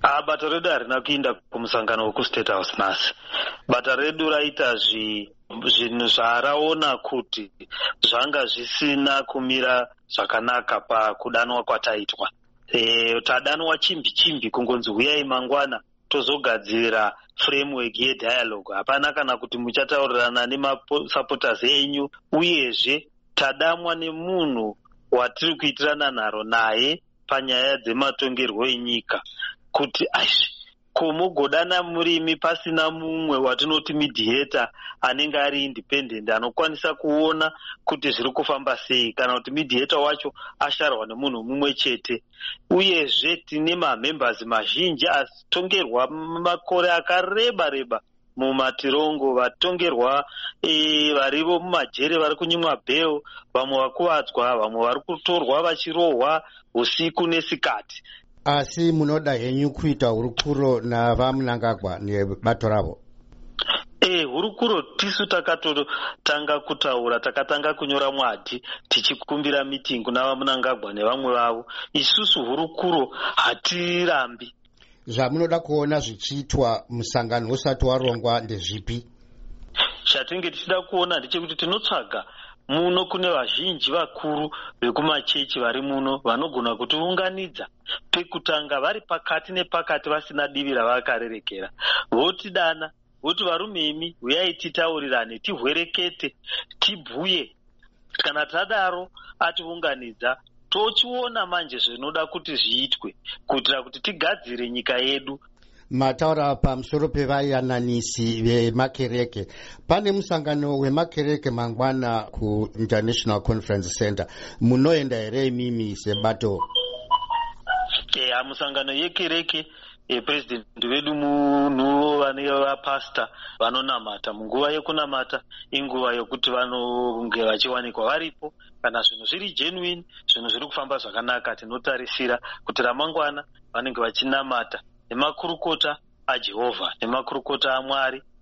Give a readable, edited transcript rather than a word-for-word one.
Bata redu harina kuinda kumusangano wekustate house nhasi. Bata redu raita zvinhu zvaraona kuti zvanga zvisina kumira zvakanaka pakudanwa kwataitwa. Tadanwa chimbi kungonzi huyai mangwana tozogadzira framework yedialogue. Hapana kana kuti muchataurirana nemasupporters enyu, uyezve tadamwa nemunhu watiri kuitirana nharo naye panyaya dzematongerwo enyika, kuti mugodana murimi pasina mumwe watinoti mediator anenge ari independent anokwanisa kuona kuti zviri kufamba sei, kana kuti mediator wacho asharwa nemunhu mumwe chete. Uyezve tine mamembers mazhinji atongerwa makore akareba mumatirongo, vatongerwa varivo mumajere vari kunyimwa bheo, vamwe vakuwadzwa, vamwe vari kutorwa vachirohwa usiku nesikati. Asi munoda henyu kuita hurukuro navaMnangagwa nebato ravo? Hurukuro tisu takatotanga kutaura, takatanga kunyora mwadi tichikumbira mitingi navaMnangagwa nevamwe vavo. Isusu hurukuro hatirambi. Zvamunoda kuona zvichiitwa musangano usati warongwa ndezvipi? Chatinge tichida kuona ndechekuti tinotsvaga muno kune vazhinji vakuru vekumachechi vari muno vanogona kutiunganidza pekutanga vari pakati nepakati vasina divi ravakarerekera, votidana voti varume imi uyai titaurirane, tihwerekete, tibhuye. Kana tadaro atiunganidza tochiona manje zvinoda kuti zviitwe kuitira kuti tigadzire nyika yedu. Mataura pamusoro pevayananisi vemakereke. Pane musangano wemakereke mangwana ku International Conference Center. Munoenda here imimi sebato? Musangano yekereke president vedu munhu vane vapasta vanonamata. Munguva yekunamata inguva yokuti vanonge vachiwanikwa varipo. Kana zvinhu zviri genuine, zvinhu zviri kufamba zvakanaka, tinotarisira kuti ramangwana vanenge vachinamata nemakurukota aJehovha nemakurukota aMwari